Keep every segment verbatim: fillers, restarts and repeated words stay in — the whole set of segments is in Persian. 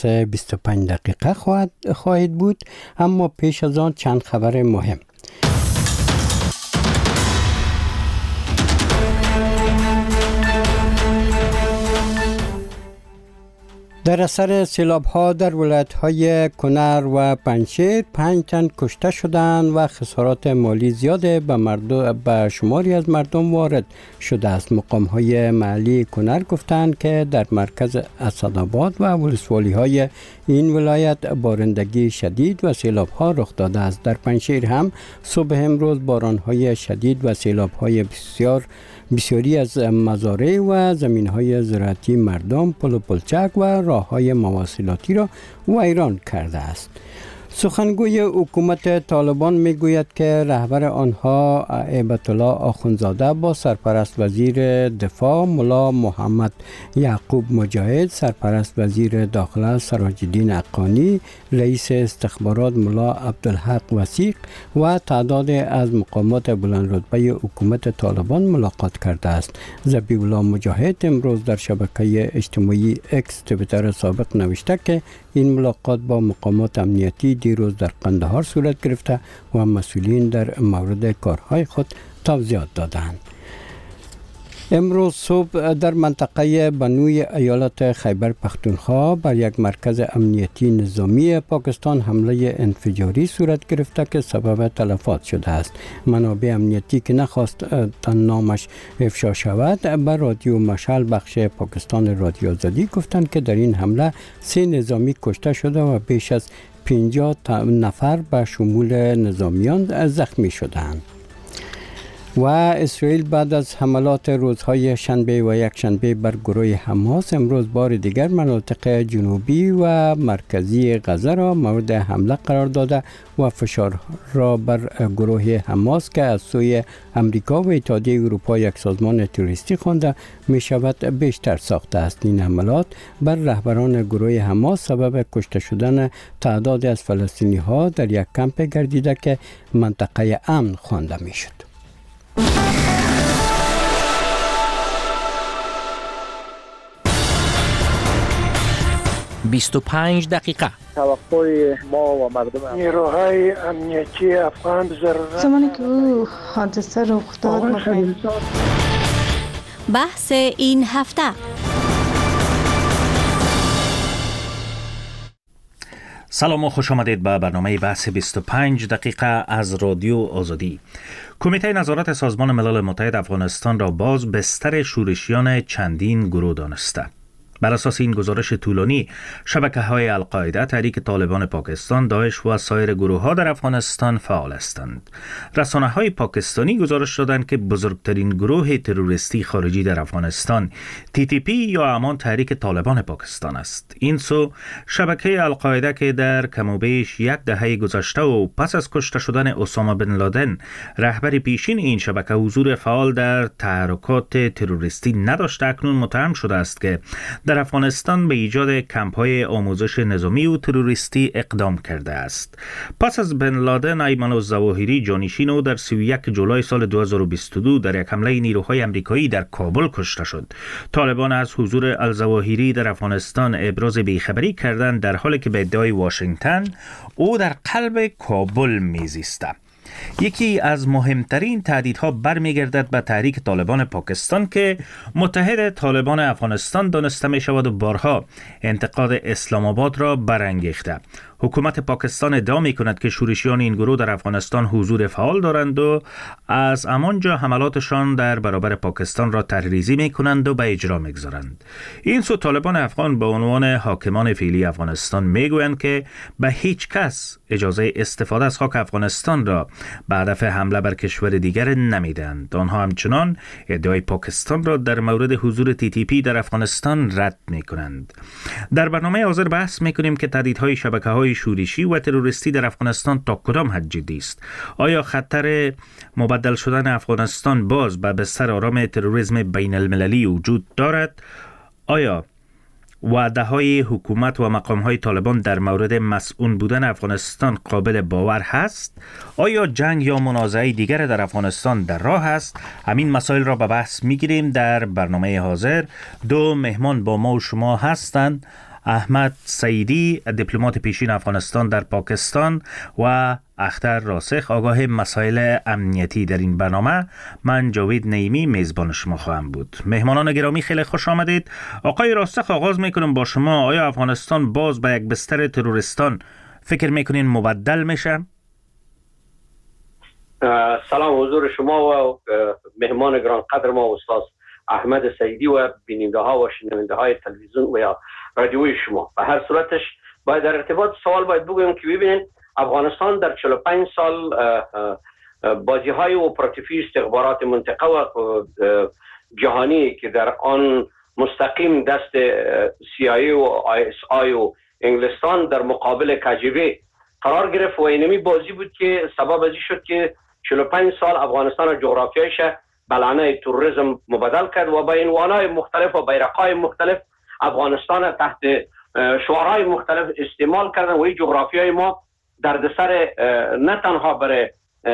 بیست و پنج دقیقه خواهد خواهد بود، اما پیش از آن چند خبر مهم. در اثر سیلاب‌ها در ولایت‌های کنر و پنجشیر پنج تن کشته شدند و خسارات مالی زیاد به مردم به شماری از مردم وارد شده است. مقام‌های محلی کنر گفتند که در مرکز اسدآباد و ولسوالی‌های این ولایت بارندگی شدید و سیلاب‌ها رخ داده است. در پنجشیر هم صبح امروز باران‌های شدید و سیلاب‌های بسیار بسیاری از مزارع و زمین‌های زراعتی مردم، پل و پلچک و راه‌های مواصلاتی را ویران کرده است. سخنگوی حکومت طالبان میگوید که رهبر آنها هیبت الله آخوندزاده با سرپرست وزیر دفاع ملا محمد یعقوب مجاهد، سرپرست وزیر داخله سراج الدین حقانی، رئیس استخبارات ملا عبدالحق وثیق و تعداد از مقامات بلند رتبه حکومت طالبان ملاقات کرده است. ذبیح الله مجاهد امروز در شبکه اجتماعی اکس توییتر سابق نوشته که این ملاقات با مقامات امنیتی دیروز در قندهار صورت گرفته و مسئولین در مورد کارهای خود توضیحات دادند. امروز صبح در منطقه بنوی ایالت خیبر پختونخوا بر یک مرکز امنیتی نظامی پاکستان حمله انفجاری صورت گرفته که سبب تلفات شده است. منابع امنیتی که نخواست نامش افشا شود بر رادیو مشعل بخش پاکستان رادیو آزادی گفتند که در این حمله سه نظامی کشته شده و بیش از پنجاه نفر به شمول نظامیان زخمی شدند. و اسرائیل بعد از حملات روزهای شنبه و یک شنبه بر گروه حماس امروز بار دیگر مناطق جنوبی و مرکزی غزه را مورد حمله قرار داده و فشار را بر گروه حماس که از سوی امریکا و اتحادیه اروپا یک سازمان تروریستی خوانده می شود بیشتر ساخته است. این حملات بر رهبران گروه حماس سبب کشته شدن تعداد از فلسطینی ها در یک کمپ گردیده که منطقه امن خوانده می شد. بیست و پنج دقیقه توقع ما و مردم نیروهای امنیتی افغان ضرورت زمانی که او حادثه رخ داد مخیر. بحث این هفته. سلام و خوش آمدید به برنامه بحث بیست و پنج دقیقه از رادیو آزادی. کمیته نظارت سازمان ملل متحد افغانستان را باز بستر شورشیان چندین گروه دانسته. بر اساس این گزارش طولانی، شبکه‌های القاعده، تحریک طالبان پاکستان، داعش و سایر گروه‌ها در افغانستان فعال هستند. رسانه‌های پاکستانی گزارش دادند که بزرگترین گروه تروریستی خارجی در افغانستان تی تی پی یا همان تحریک طالبان پاکستان است. این سو شبکه القاعده که در کم و بیش یک دهه گذشته و پس از کشته شدن اسامه بن لادن رهبر پیشین این شبکه حضور فعال در تحرکات تروریستی نداشته، اکنون متهم شده است که در افغانستان به ایجاد کمپ‌های آموزش نظامی و تروریستی اقدام کرده است. پس از بن لادن، ایمن الظواهری جانشین او در سی و یک جولای سال دو هزار و بیست و دو در یک حمله نیروهای آمریکایی در کابل کشته شد. طالبان از حضور الظواهری در افغانستان ابراز بیخبری کردند، در حالی که به ادعای واشنگتن او در قلب کابل میزیسته. یکی از مهمترین تهدیدها برمیگردد به تحریک طالبان پاکستان که متحد طالبان افغانستان دانسته می شود و بارها انتقاد اسلام آباد را برانگیخته. حکومت پاکستان ادعا می کند که شورشیان این گروه در افغانستان حضور فعال دارند و از همانجا حملاتشان در برابر پاکستان را تحریزی می کنند و به اجرا می گذارند. این سو طالبان افغان به عنوان حاکمان فعلی افغانستان می گویند که به هیچ کس اجازه استفاده از خاک افغانستان را به هدف حمله بر کشور دیگر نمیدهند. آنها همچنان ادعای پاکستان را در مورد حضور تی تی پی در افغانستان رد می کنند. در برنامه حاضر بحث می کنیم که تهدیدهای شبکه‌های شورشی و تروریستی در افغانستان تا کدام حد جدی است. آیا خطر مبدل شدن افغانستان باز به بستر آرام تروریسم بین المللی وجود دارد؟ آیا وعده‌های حکومت و مقام‌های طالبان در مورد مسئول بودن افغانستان قابل باور هست؟ آیا جنگ یا منازعه دیگر در افغانستان در راه است؟ همین مسائل را به بحث می‌گیریم در برنامه حاضر. دو مهمان با ما و شما هستند. احمد سعیدی دیپلمات پیشین افغانستان در پاکستان و اختر راسخ آگاه مسائل امنیتی در این برنامه. من جاوید نعیمی میزبان شما خواهم بود. مهمانان گرامی خیلی خوش آمدید. آقای راسخ آغاز میکنم با شما. آیا افغانستان باز به یک بستر تروریستان فکر میکنین مبدل میشه؟ سلام حضور شما و مهمان گران قدر ما استاد احمد سعیدی و بیننده ها و شنونده های تلویزیون و یا رادیوی شما. به هر صورتش باید در ارتباط سوال باید بگویم که ببینید افغانستان در چهل و پنج سال بازی های اپراتیفی استخبارات منطقه و جهانی که در آن مستقیم دست سی آی ای و آی اس آی و انگلستان در مقابل که جی بی قرار گرفت و اینمی بازی بود که سبب ازی شد که چهل و پنج سال افغانستان و جغرافیایش به لعنه تروریسم مبدل کرد و با عنوانهای مختلف و بیرقهای مختلف افغانستان تحت شعارهای مختلف استعمال کردن و این جغرافیای ما دردسر نه تنها برای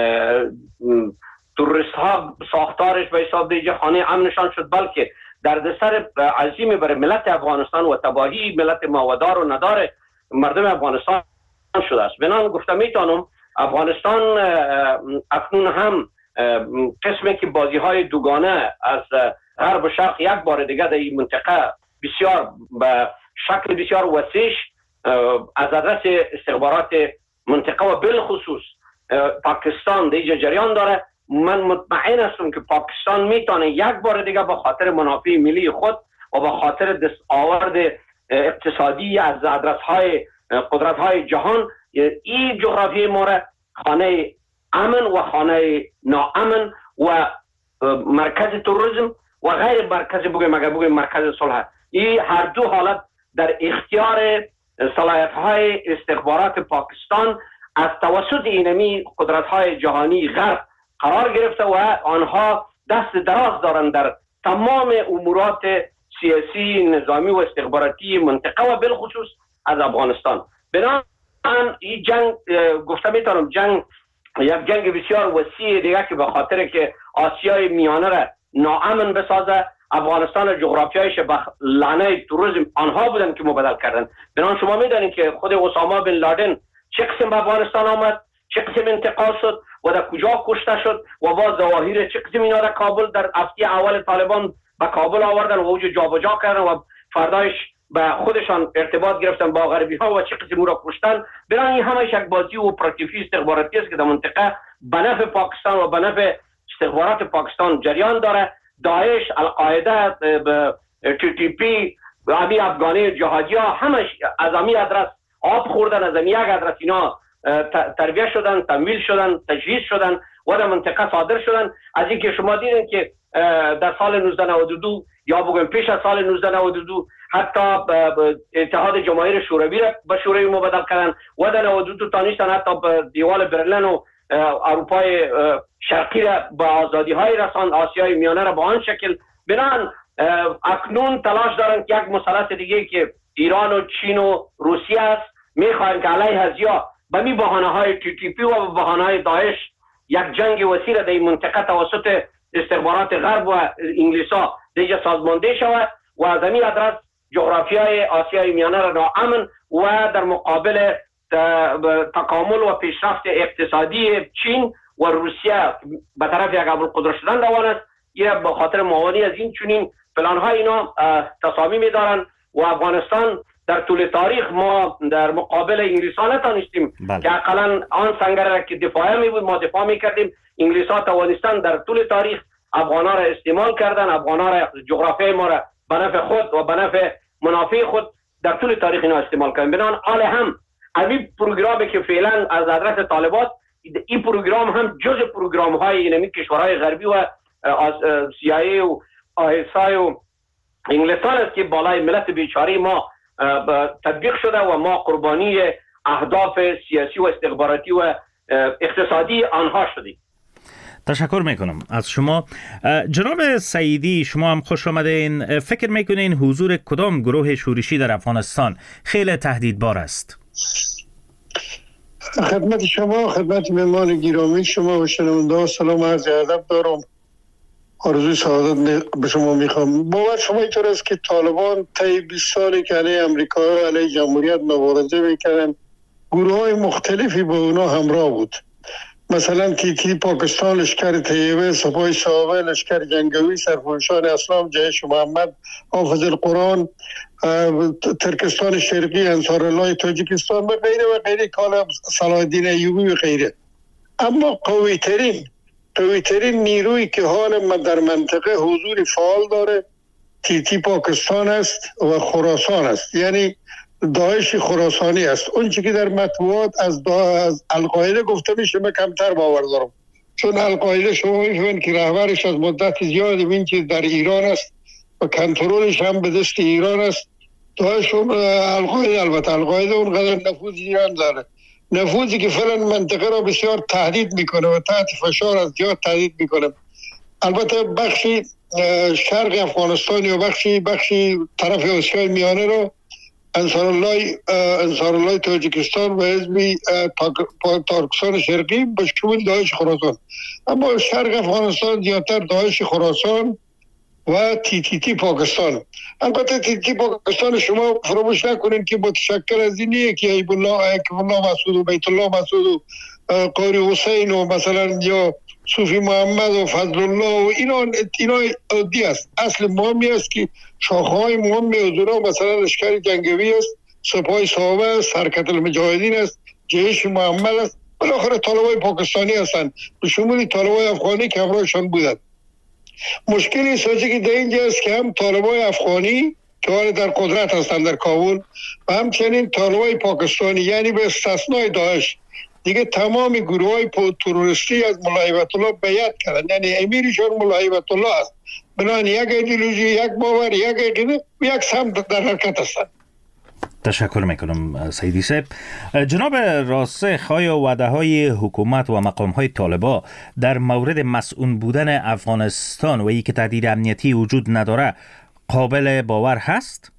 تروریست ها ساختارش به حساب دیگه خانه امنشان شد، بلکه دردسر عظیمی برای ملت افغانستان و تباهی ملت ما و دار و ندار مردم افغانستان شده است. بنان گفتم میتونم افغانستان اکنون هم قسمی که بازی های دوگانه از غرب و شرق یک بار دیگه در این منطقه بسیار به شکل بسیار وسیع از آدرس استخبارات منطقه و بالخصوص پاکستان در اینجا جریان داره. من مطمئن هستم که پاکستان میتونه یک بار دیگه با خاطر منافع ملی خود و با خاطر دستاورد اقتصادی از آدرس های قدرت های جهان این جغرافی ما را خانه امن و خانه ناامن و مرکز تروریسم و غیر مرکز بگویم اگر بگویم مرکز صلح، این هر دو حالت در اختیار صلاحیت های استخبارات پاکستان از توسط اینمی قدرت های جهانی غرب قرار گرفته و آنها دست دراز دارند در تمام امورات سیاسی، نظامی و استخباراتی منطقه و بالخصوص از افغانستان. بنابراین این جنگ گفته میتونم جنگ یک جنگ بسیار وسیع دیگه که به خاطر که آسیای میانه را ناامن بسازه، افغانستان و جغرافیایش به لعنه تروریسم آنها بودن که مبدل کردن. بنابراین شما میدانید که خود اسامه بن لادن چه قسم به افغانستان آمد، چه قسم انتقال شد و در کجا کشته شد و با ظواهر چه قسم اینا را کابل در هفته اول طالبان به کابل آوردن و اوجا جابجا کردن و فردایش به خودشان ارتباط گرفتن با غربی ها و چه قسم او را کشتن. برای این همه یک بازی اپراتیفی استخباراتی است که در منطقه به نفع پاکستان و به نفع استخبارات پاکستان جریان داره. داعش، القاعده، تی تی پی و همین افغانی جهادی ها همش از همین ادرس آب خوردن، از همین یک ادرس اینا تربیه شدن، تمویل شدن، تجهیز شدن و در منطقه صادر شدن. از اینکه شما دیدین که در سال نوزده نود و دو یا بگویم پیش از سال نوزده نود و دو حتی اتحاد جماهیر شوروی را به شوروی مبدل کردن و در نود و دو تانیستن حتی به دیوال برلین و اروپای شرقی را به آزادی های رساند، آسیای میانه را به آن شکل. بنان اکنون تلاش دارن که یک مثلث دیگه که ایران و چین و روسیه است میخواهند که علیه از یا به می بهانه های تی تی پی و بهانه های داعش یک جنگ وسیع در این منطقه توسط استخبارات غرب و انگلیس ها دیگه سازمانده شود و از همین ادرس جغرافیای آسیای میانه را ناامن و در مقابل تکامل و پیشرفت اقتصادی چین و روسیه به طرف یک ابوالقدرت شدن روان است. یه به خاطر معاونی از این چنین پلان های اینا تصامیم دارن و افغانستان در طول تاریخ ما در مقابل انگلیس ها نتانستیم که اقلا آن سنگر را که دفاعی می بود ما دفاع می کردیم. انگلیس ها توانستن در طول تاریخ افغان ها را استعمال کردن، افغان ها را جغرافیای ما را به نفع خود و به نفع منافع خود در طول تاریخ اینا استعمال کردن. بنان آل هم این پروگرامی که فعلا از آدرس طالبات، این پروگرام هم جز پروگرام های اینمی کشورهای غربی و سی آی ای و آی اس آی و انگلستان است که بالای ملت بیچاره ما تطبیق شده و ما قربانی اهداف سیاسی و استخباراتی و اقتصادی آنها شدیم. تشکر میکنم از شما. جناب سعیدی، شما هم خوش آمدین. فکر میکنین حضور کدام گروه شورشی در افغانستان خیلی تهدیدبار است؟ خدمت شما، خدمت مهمان گرامی شما و شنونده ها سلام عرض ادب دارم. آرزوی سعادت به شما میخوام. باور شما اینطور است که طالبان طی بیست سالی که علیه امریکا و علیه جمهوریت مبارزه میکردن، گروه های مختلفی با اونا همراه بود. مثلا تیتی پاکستان، لشکر طیبه، سپاه صحابه، لشکر جنگاوی، سرفرشان اسلام، جیش محمد، حافظ القرآن، ترکستان شرقی، انصار الله تاجیکستان و غیره و غیره، کال صلاح الدین ایوبی و غیره. اما قوی ترین قوی ترین نیرویی که حال در منطقه حضور فعال داره تیتی پاکستان است و خراسان است، یعنی داعش خراسانی است. اون چیزی که در مطبوعات از, از القاعده گفته میشه من کمتر باور دارم، چون القاعده شما میفهمید که رهبرش از مدت زیادی این چیز در ایران است و کنترلش هم به دست ایران است. داعش القاعده البته القاعده اونقدر نفوذ ایران داره، نفوذی که فعلا منطقه را بسیار تهدید میکنه و تحت فشار از جهات تهدید میکنه. البته بخشی شرق افغانستان یا بخشی بخشی طرف آسیای میانه رو انصار الله انصار الله تاجیکستان و حزب ترکستان شرقی به شمول داعش خراسان، اما شرق افغانستان زیادتر داعش خراسان و تی تی تی پاکستان. البته تی تی پاکستان شما فراموش نکنین که متشکل از اینیه که ایب الله ایب الله مسعود و بیت الله مسعود و قاری حسین و مثلا یا صوفی محمد و فضل الله و اینا اینا عادی است. اصل مهمی است که شاخه‌های مهمی از اونها مثلا لشکر جنگاوی است، سپاه صحابه است، حرکت المجاهدین است، جیش محمد است، بالاخره طالبای پاکستانی هستند به شمول طالبای افغانی که همراهشان بودند. مشکلی سازی که در اینجا است که هم طالبای افغانی که حال در قدرت هستند در کابل و همچنین طالبای پاکستانی، یعنی به استثنای داعش دیگه تمام گروه های تروریستی از ملا هیبت الله بیعت کردن، یعنی امیرشان ملا هیبت الله است. بنابراین یک ایدئولوژی، یک باور، یک عقیده و یک سمت در حرکت هستند. تشکر میکنم سیدی صاحب. جناب راسخ، آیا وعده های حکومت و مقام های طالبان در مورد مسئول بودن افغانستان و ای که تهدید امنیتی وجود نداره قابل باور هست؟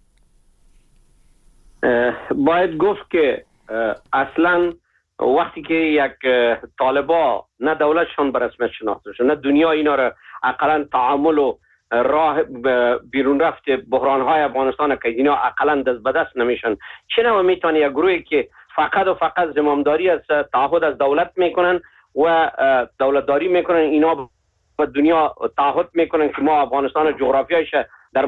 باید گفت که اصلا وقتی که یک طالبا نه دولتشون به رسمیت شناخته شد نه دنیا اینا را اقلا تعامل و راه بیرون رفت بحران های افغانستان که اینا اقلا دست به دست نمیشن، چرا میتونه یک گروهی که فقط و فقط زمامداری از تعهد از دولت میکنن و دولتداری میکنن، اینا به دنیا تعهد میکنن که ما افغانستان جغرافیایش در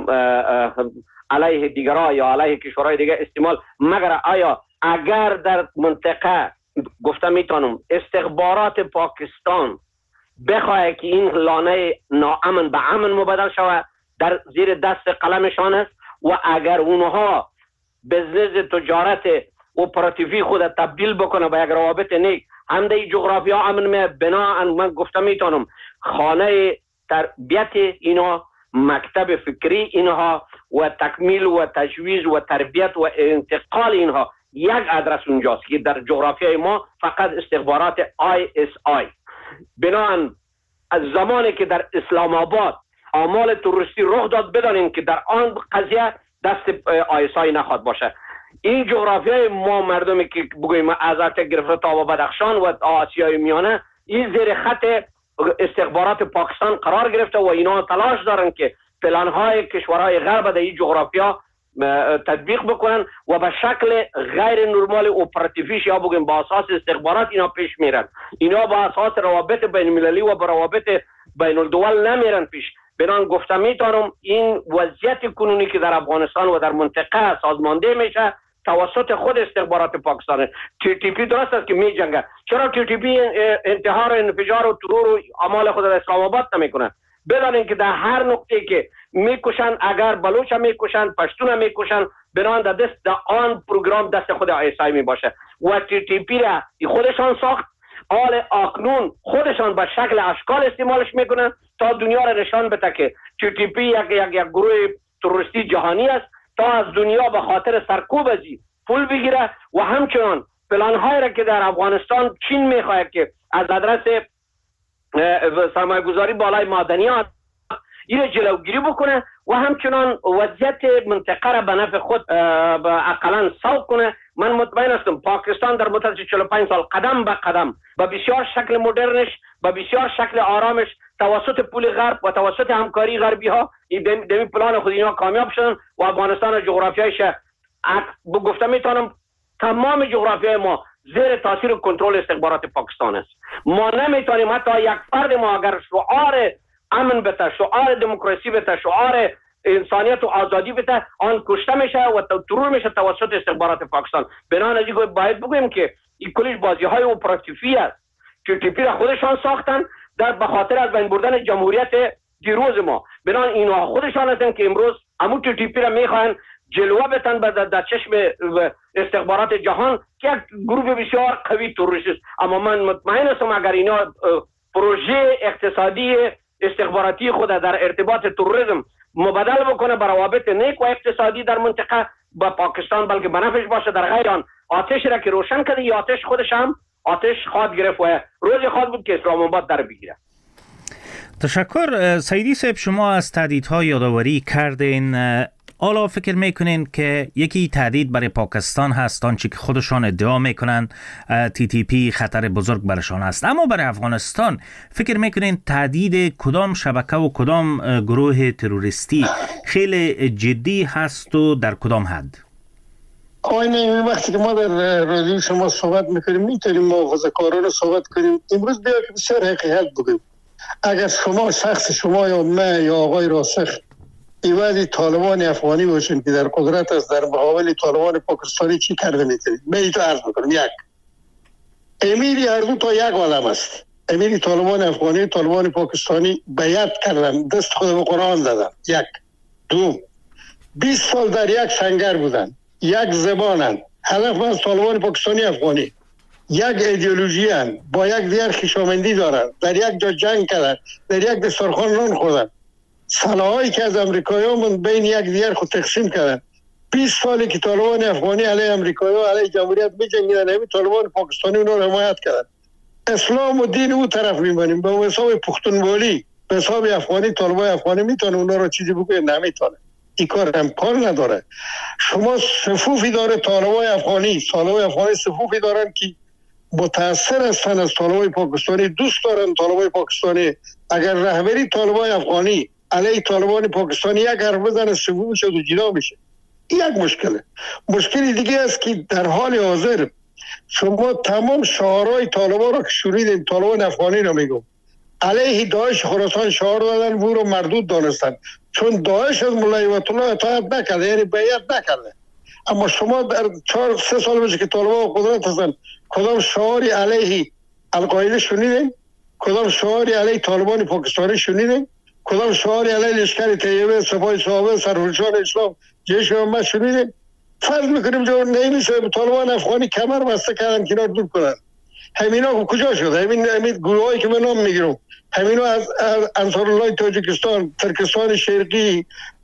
علیه دیگرها یا علیه کشورهای دیگه استعمال، مگر آیا اگر در منطقه گفته میتونم استخبارات پاکستان بخواه که این لانه ناامن به امن مبدل شود در زیر دست قلمشان است و اگر اونها بزنس تجارت اپراتیوی خود تبدیل بکنه به یک روابط نیک هم در جغرافیا امن می بنا من گفته میتونم خانه تربیت اینا، مکتب فکری اینها و تکمیل و تجویز و تربیت و انتقال اینها یک ادرس اونجاست که در جغرافیای ما فقط استخبارات آی اس آی. بنابراین از زمانی که در اسلام آباد اعمال تروریستی رخ داد بدانیم که در آن قضیه دست آی اس آی نخواد باشه. این جغرافیای ما مردمی که بگوییم از ارتش گرفته تا بدخشان و آسیای میانه این زیر خط استخبارات پاکستان قرار گرفته و اینا تلاش دارن که پلانهای کشورهای غرب در این جغرافیا تطبیق بکنن و به شکل غیر نرمال اپراتیویش یا بگیم با اساس استخبارات اینا پیش میرن. اینا با اساس روابط بین المللی و با روابط بین الدول نمیرن پیش. بنان گفته میتونم این وضعیت کنونی که در افغانستان و در منطقه سازمانده میشه توسط خود استخبارات پاکستان. تی تی پی درست است که می جنگه، چرا تی تی پی انتحار، انفجار و ترور و اعمال خود در اسلام آباد نمیکنه؟ بدانین که در هر نقطه که میکشن، اگر بلوچ میکشن، پشتون میکشن، بنان در دست در آن پروگرام دست خود آی اس آی می باشه و تی تی پی را خودشان ساخت، آل آکنون خودشان به شکل اشکال استعمالش میکنن تا دنیا را نشان بده که تی تی پی یک یک یک گروه تروریستی جهانی است تا از دنیا به خاطر سرکوب ازی پول بگیره و همچنان پلان‌هایی را که در افغانستان چین میخواهد که از آدرس سرمایه گذاری بالای معدنیات این جلوگیری بکنه و همچنان وضعیت منطقه را به نفع خود اقلا سوق کنه من مطمئن هستم پاکستان در مدت چهل و پنج سال قدم به قدم به بسیار شکل مدرنش، به بسیار شکل آرامش توسط پول غرب و توسط همکاری غربی ها این دمی پلان خود اینا کامیاب شدن و افغانستان و جغرافیایش گفتم میتونم تمام جغرافیای ما زیر تاثیر و کنترل استخبارات پاکستان است. ما نمیتونیم حتی یک فرد ما اگر شعار امن بته، شعار دموکراسی بته، شعار انسانیت و آزادی بته، آن کشته میشه و ترور میشه توسط استخبارات پاکستان. بنابراین باید بگویم که این کلیش بازی های اپراتیفی است که تیپی را خودشان ساختن در به خاطر از بین بردن جمهوریت دیروز ما. بنابراین اینا خودشان هستن که امروز همون تیپی را میخوان جلوه بتن به در چشم استخبارات جهان که یک گروه بسیار قوی تروریستی است. اما من مطمئن هستم اگر اینا پروژه اقتصادی استخباراتی خود در ارتباط تروریسم مبادل بکنه بر روابط نیک و اقتصادی در منطقه با پاکستان بلکه بنفش باشه، در غیر آن آتش را که روشن کرده یا آتش خودش هم آتش خواهد گرفت و روزی خواهد بود که اسلام آباد در بگیره. تشکر سیدی صاحب، شما از تهدیدها یادآوری کردین. حالا فکر میکنین که یکی تهدید برای پاکستان هست، آنچه که خودشان ادعا میکنن تی تی پی خطر بزرگ برشان است، اما برای افغانستان فکر میکنین تهدید کدام شبکه و کدام گروه تروریستی خیلی جدی هست و در کدام حد؟ آینه وقتی که ما در رادیو شما صحبت میکنیم میتونیم محافظه‌کاران رو صحبت کنیم. امروز بیا که بسیار حقیقت بگیم. اگر شما شخص شما یا من یا آقای راسخ ایوازی طالبان افغانی باشین که در قدرت است، در مقابل طالبان پاکستانی چی کرده میتونید؟ من ایتو عرض بکنم. یک امیری هر دو تا یک عالم است. امیری طالبان افغانی طالبان پاکستانی بیعت کردن، دست خود به قرآن دادن. یک دو بیست سال در یک سنگر بودن، یک زبانن، هدف از طالبان پاکستانی افغانی یک ایدئولوژی هن، با یک دیگر خویشاوندی دارن، در یک جا جنگ کردن، در یک دسترخوان نان خوردن، سلاحایی که از امریکایی‌ها بین یک دیگر خود تقسیم کردن. بیست سالی که طالبان افغانی علیه امریکایی‌ها علیه جمهوریت می‌جنگیدن، همین طالبان پاکستانی اونها رو حمایت کردن. اسلام و دین او طرف می‌بریم به حساب پختونوالی، به حساب افغانی. طالبان افغانی میتونه اونها رو چیزی بگه؟ نمیتونه. این کار امکان نداره. شما صفوفی داره طالبان افغانی، طالبان افغانی صفوفی دارن که متاثر هستن از طالبان پاکستانی، دوست دارن طالبان پاکستانی. اگر رهبری طالبان افغانی علیه طالبان پاکستانی یک حرف بزنه، صفوف شد و جدا میشه. این یک مشکله. مشکلی دیگه است که در حال حاضر شما تمام شعارهای طالبان را که شنیدین، طالبان افغانی را میگم، علیه داعش خراسان شعار دادن و رو مردود دانستن، چون داعش از ملا هیبت الله اطاعت نکرده، یعنی بیعت نکرده. اما شما در چهار سه سال بشه که طالبان قدرت هستن، کدام شعاری علیه القاعده شنیدین؟ کدام شعاری علیه طالبان پاکستانی شنیدین؟ کدام شعاری علیه لشکر طیبه، سپاه صحابه، سرفرشان اسلام، جیش محمد شنیدین؟ فرض میکنیم جو نمیشه طالبان افغانی کمر بسته کردن کنار دور کنن. همینا کجا شد؟ همین همین گروهایی که من نام میگیرم، همینا از انصارالله تاجیکستان، ترکستان شرقی،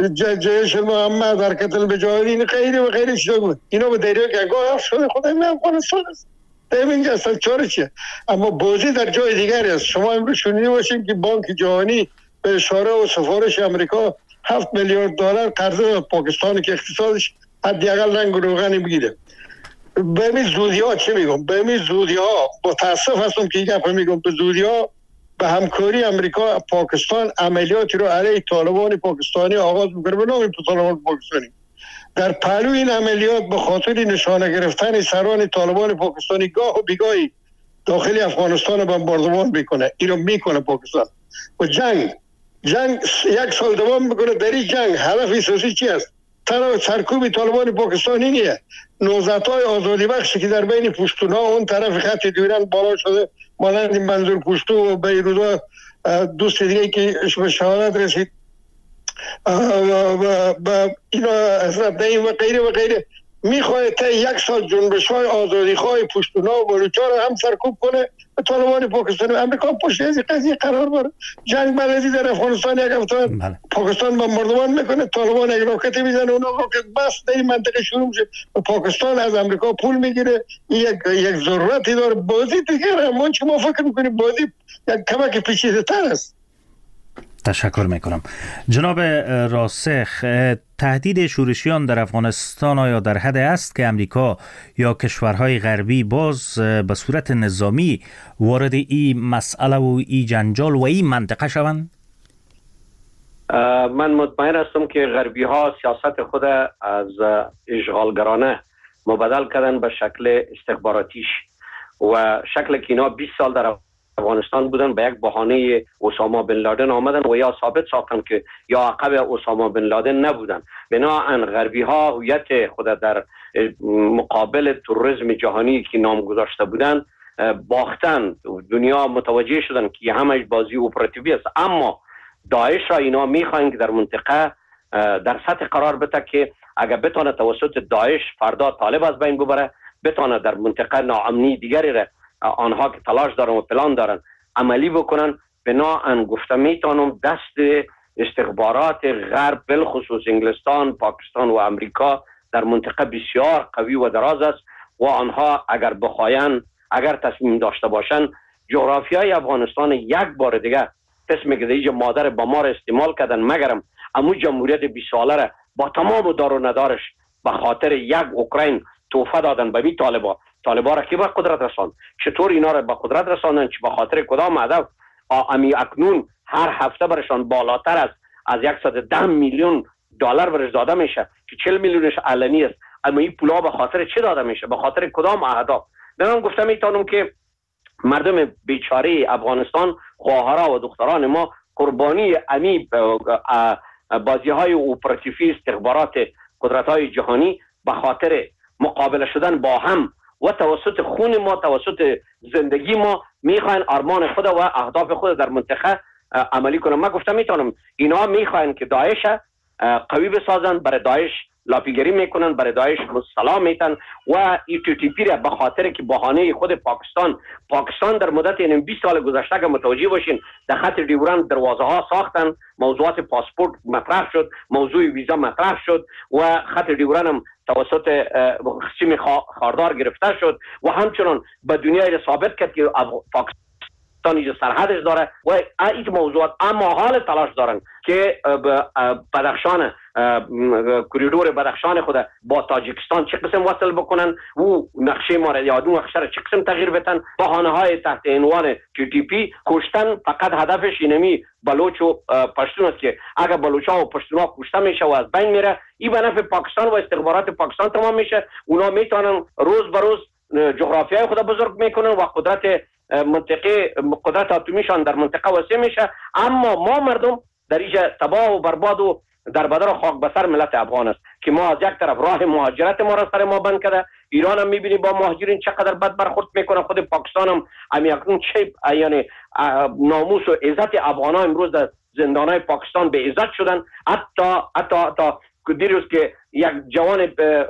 جیش محمد، حرکت المجاهدین، غیره و غیره چیزا بود. اینا به دریا گنگاه شده. خدا من افغانستان است. اینجا اصلا چاره چیه؟ اما بازی در جای دیگری است. شما امروز شنیده باشین که بانک جهانی به اشاره و سفارش امریکا هفت میلیارد دلار قرض داد پاکستان که اقتصادش حداقل رنگ و روغنی بگیره. به همین زودی ها چه میگم؟ به همین زودی ها با تاسف هستم که این گپ میگم، به زودی ها به همکاری امریکا پاکستان عملیاتی رو علیه طالبان پاکستانی آغاز میکنه. به نام طالبان پاکستانی در پهلو این عملیات به خاطر نشانه گرفتن سران طالبان پاکستانی گاه و بیگاهی داخل افغانستان بمباردمان میکنه. اینو میکنه پاکستان. و جنگ جنگ یک سال دوام میکنه. در این جنگ هدف اساسی چی است؟ طرف سرکوب طالبان پاکستانی نیه. نوزادهای آزادی بخشی که در بین پشتونها اون طرف خط دیورند بالا شده، مانند منظور پشتو و بیرودا دوست دیگه که به شهادت رسید، با اینا حضرت نعیم و غیره و غیره، میخواه تا یک سال جنبش های آزادی خواه پشتونا و بلوچا رو هم سرکوب کنه به طالبان پاکستان. امریکا پشت از قضیه قرار باره. جنگ بلدی در افغانستان یک هفته پاکستان بمباردمان میکنه، طالبان یک راکت میزنه، اونا راکت بس در این منطقه شروع میشه و پاکستان از امریکا پول میگیره. یک یک ضرورتی داره. بازی دیگه همون چه ما فکر میکنیم بازی یک کمک پیچیده تر است. تشکر میکنم. جناب راسخ، تهدید شورشیان در افغانستان آیا در حد است که امریکا یا کشورهای غربی باز به صورت نظامی وارد این مسئله و این جنجال و این منطقه شوند؟ من مطمئن هستم که غربی ها سیاست خود از اشغالگرانه مبدل کردن به شکل استخباراتیش و شکل که اینا بیست سال در افغانستان بودن به یک بهانه اسامه بن لادن آمدن و یا ثابت ساختن که یا عقب اسامه بن لادن نبودن. بنابراین غربی ها هویت خود در مقابل تروریسم جهانی که نام گذاشته بودن باختن. دنیا متوجه شدن که همش بازی اپراتیوی است، اما داعش را اینا میخواین که در منطقه در سطح قرار بده که اگر بتونه توسط داعش فردا طالب از بین ببره، بتونه در منطقه ناامنی دیگری را آنها که تلاش دارن و پلان دارن عملی بکنن. بنابراین گفته میتونم دست استخبارات غرب بالخصوص انگلستان، پاکستان و امریکا در منطقه بسیار قوی و دراز است و آنها اگر بخواین، اگر تصمیم داشته باشن، جغرافیای افغانستان یک بار دیگه قسم که دیگه مادر با ما را استعمال کردن، مگرم امو جمهوریت بیست ساله را با تمام دار و ندارش به خاطر یک اوکراین توفه دادن به می طالبا. طالبا را کی به قدرت رساند؟ چطور اینا را به قدرت رساندن؟ چه به خاطر کدام هدف؟ امی اکنون هر هفته برشان بالاتر از از صد و ده میلیون دلار برش داده میشه که چهل میلیونش علنی است، اما این پولا به خاطر چه داده میشه؟ به خاطر کدام اهداف؟ من گفتم میتونم که مردم بیچاره افغانستان، خواهرها و دختران ما قربانی امی بازی های اپراتیوی استخبارات قدرت های جهانی به خاطر مقابله شدن با هم و توسط خون ما، توسط زندگی ما میخواین آرمان خود و اهداف خود در منطقه عملی کنن. من گفتم میتونم اینا میخواین که داعش قوی بسازن، برای داعش لاپیگری میکنن، برای داعش سلام میتن و ای تی تی پی را به خاطر که بهانه خود پاکستان پاکستان در مدت این بیست سال گذشته که متوجه باشین در خط ډیورند دروازه ها ساختن، موضوعات پاسپورت مطرح شد، موضوع ویزا مطرح شد و خط ډیورند هم توسط سیم خاردار گرفته شد و همچنان به دنیا ثابت کرد که پاکستان اینجا سرحدش داره و این موضوعات. اما حال تلاش دارن که بدخشان، کوریدور بدخشان خود با تاجیکستان چه قسم وصل بکنن و نقشه ما را یا دو نقشه را چه قسم تغییر بدن. بهانه های تحت عنوان تی تی پی کشتن فقط هدفش اینمی بلوچ و پشتون است که اگر بلوچ ها و پشتون ها کشته میشه و از بین میره، این به نفع پاکستان و استخبارات پاکستان تمام میشه. اونا میتونن روز به روز جغرافیای خود بزرگ میکنن و قدرت منطقه قدرت اتمیشان در منطقه وسیع میشه. اما ما مردم در اینجا تباه و برباد و در بدر و خاک بسر ملت افغان است که ما از یک طرف راه مهاجرت ما را سر ما بند کرده. ایران هم میبینی با مهاجرین چقدر بد برخورد میکنه. خود پاکستان هم امیاکنون چه یعنی ناموس و عزت افغان ها امروز در زندان های پاکستان به عزت شدن. حتی حتی حتی دیروز که یک جوان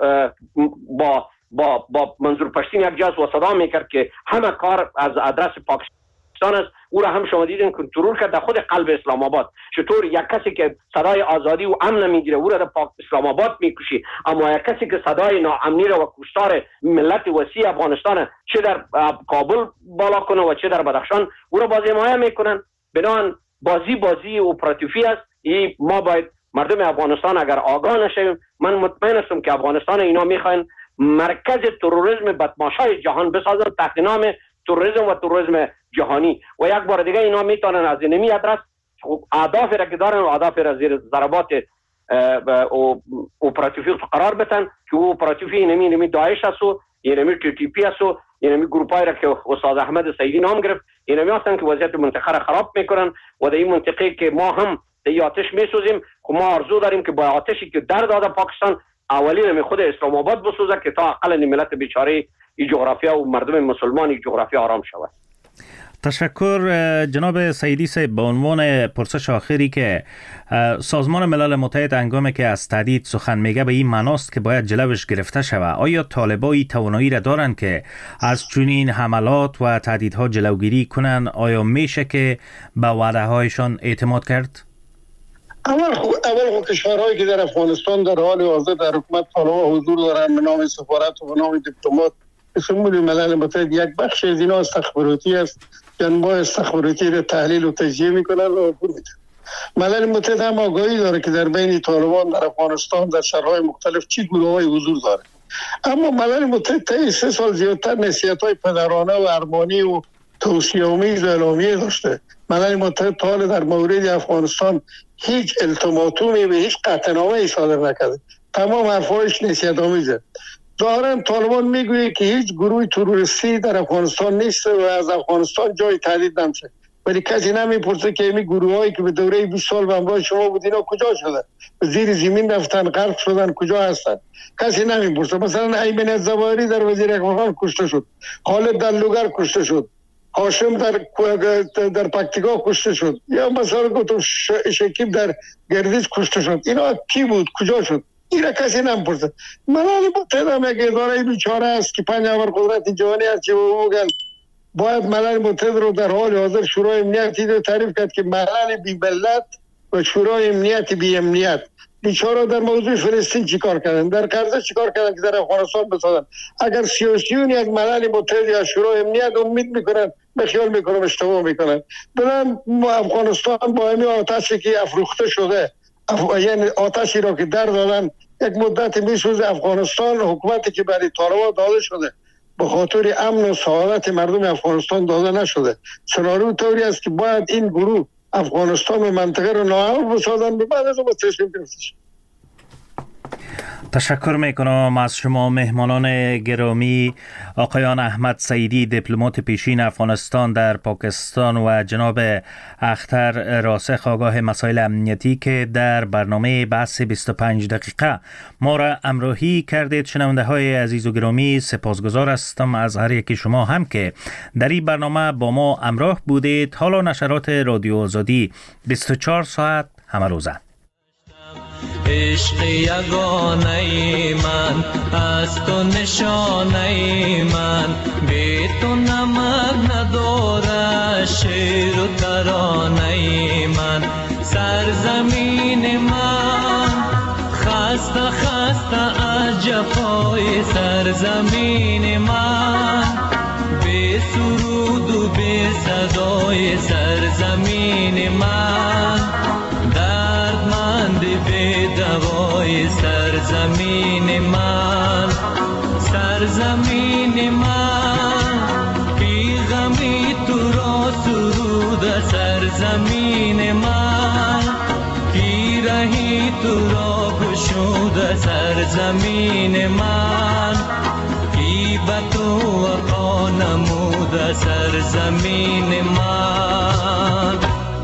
با با با منظور پشتین یک جاز و صدا میکرد که همه کار از آدرس پاکستان است، او را هم شما دیدین کنترل کرد در خود قلب اسلام آباد. چطور یک کسی که صدای آزادی و امن میگیره او را در اسلام آباد میکشی، اما یک کسی که صدای ناامنی را و کشتار ملت وسیع افغانستان چه در کابل بالا کنه و چه در بدخشان او را بازی حمایت میکنن. بنابراین بازی بازی اپراتیوی است. این ما باید مردم افغانستان اگر آگاه نشیم، من مطمئن هستم که افغانستان اینا میخواین مرکز تروریسم بدمعشای جهان بسازن تحت نام تروریسم و تروریسم جهانی و یک بار دیگه اینا میتونن از اینمی ادرس اهداف را که دارن و اهداف را زیر ضربات اپراتیوی قرار بدن که او اپراتیوی اینمی اینمی داعش است و اینمی تی تی پی است و اینمی گروپای را که استاد احمد سعیدی نام گرفت، اینمی هستن که وضعیت منطقه را خراب میکنن و در این منطقه که ما هم در آتش میسوزیم. خب ما آرزو داریم که با آتشی که در داده پاکستان اولین می خود اسلام آباد بسوزه که تا اقل ملت بیچاره این جغرافیا و مردم مسلمان این جغرافیا آرام شود. تشکر جناب سعیدی صاحب. به عنوان پرسش آخری که سازمان ملل متحد هنگامی که از تهدید سخن میگه به این معناست که باید جلوش گرفته شود، آیا طالبان توانایی را دارند که از چنین حملات و تهدیدها جلوگیری کنند؟ آیا میشه که به وعده هایشان اعتماد کرد؟ اول خو اول خو کشورهایی که در افغانستان در حال حاضر در حکومت طالبان حضور دارن به نام سفارت و به نام دیپلمات، سازمان ملل متحد یک بخش از اینا استخباراتی است که انواع استخباراتی را تحلیل و تجزیه میکنن و راپور میدن. ملل متحد هم آگاهی داره که در بین طالبان در افغانستان در شهرهای مختلف چی گروه‌های حضور داره. اما ملل متحد تا سه سال زیادتر نصیحت‌های پدرانه و ارمانی و توصیه‌آمیز و اعلامیه داشته. ملل متحد تا حال در مورد افغانستان هیچ التیماتومی به هیچ قطعنامه‌ای صادر نکرده. تمام حرفایش نصیحت‌آمیزه. ظاهراً طالبان میگویه که هیچ گروه تروریستی در افغانستان نیست و از افغانستان جای تهدید نمیشه، ولی کسی نمیپرسه که این گروهایی که به دوره بیست سال به همراه شما بود اینا کجا شدن؟ زیر زمین رفتن، غرق شدن، کجا هستن؟ کسی نمیپرسه. مثلا ایمن الظواهری در وزیر اقتصاد کشته شد، خالد در لوگر کشته شد، هاشم در در پکتیکا کشته شد، یا مثلا گفتم شکیب در گردیز کشته شد. اینا کی بود؟ کجا شد؟ اینا کسی نمیپرسه. ملل متحد هم یک اداره بیچاره است که پنج نفر قدرت جهانی هست که میگن باید ملل متحد رو در حال حاضر شورای امنیتی رو تعریف کرد که ملل بی ملت و شورای امنیت بی امنیت. بیچاره در موضوع فلسطین چیکار کردن؟ در غزه چیکار کردن که در افغانستان بسازن؟ اگر سیاسیون یک ملل متحد یا شورای امنیت امید میکنن، به خیال میکنم اشتباه میکنن. برن افغانستان با همین آتشی که افروخته شده، اف... یعنی آتشی را که در دادن یک مدت میسوزه. افغانستان حکومتی که برای طالبان داده شده به خاطر امن و سعادت مردم افغانستان داده نشده. سناریو طوری است که باید این گروه افغانستان و منطقه رو ناامن بسازن، بعد از اون تصمیم گرفتش. تشکر میکنم از شما مهمانان گرامی، آقایان احمد سعیدی دیپلمات پیشین افغانستان در پاکستان و جناب اختر راسخ آگاه مسائل امنیتی که در برنامه بحث بیست و پنج دقیقه ما را همراهی کردید. شنونده های عزیز و گرامی، سپاسگزار هستم از هر یکی شما هم که در این برنامه با ما همراه بودید. حالا نشرات رادیو آزادی بیست و چهار ساعت همه روزه. عشق یگانه من از تو نشانه من، بی تو نمک نداره شعر و ترانه من. سرزمین من خسته خسته از جفای سرزمین من، بی سرود و بی صدای سرزمین من. به دوای سرزمین من، سرزمین من بی غمی تو را سرود سرزمین من، پیرهی تو را گشود سرزمین من، هیبت و وفا نمود سرزمین من.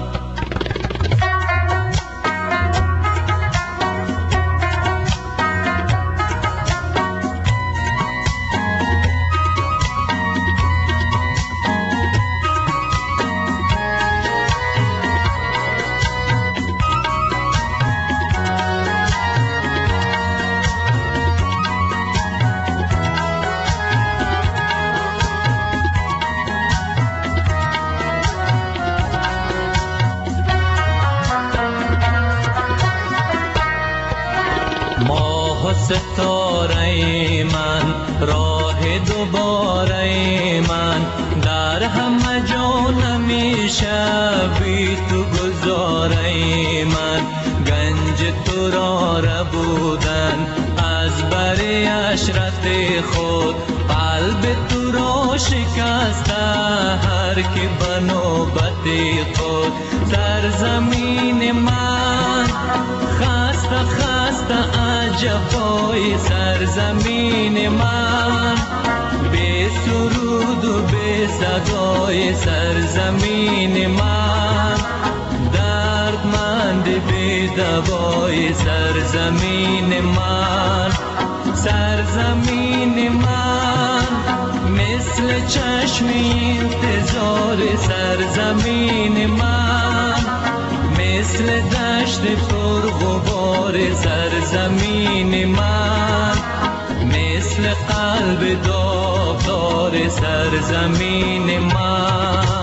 ستاره من، راه دوباره من، در همه جا نمیشه بی تو گذاره من. گنج تو را ربودن از بر عشرت خود، قلب تو را شکسته هر که به نوبت خود. سرزمین من خسته خسته از جفای سرزمین من، بی سرود و بی صدای سرزمین من. دردمند بی دوای سرزمین من، سرزمین من مثل چشم انتظار سرزمین من، مثل دشت پر غبار سرزمین من، مثل قلب داغدار سرزمین من.